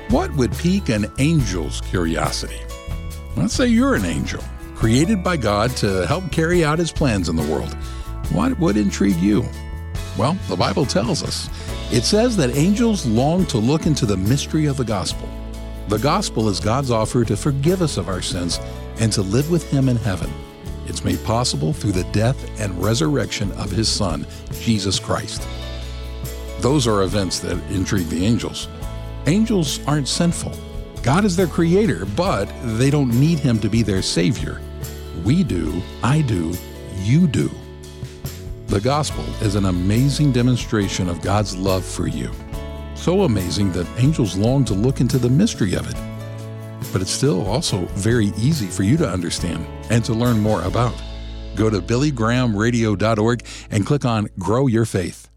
What would pique an angel's curiosity? Let's say you're an angel, created by God to help carry out His plans in the world. What would intrigue you? Well, the Bible tells us. It says that angels long to look into the mystery of the gospel. The gospel is God's offer to forgive us of our sins and to live with Him in heaven. It's made possible through the death and resurrection of His Son, Jesus Christ. Those are events that intrigue the angels. Angels aren't sinful. God is their creator, but they don't need Him to be their savior. We do, I do, you do. The gospel is an amazing demonstration of God's love for you. So amazing that angels long to look into the mystery of it. But it's still also very easy for you to understand and to learn more about. Go to BillyGrahamRadio.org and click on Grow Your Faith.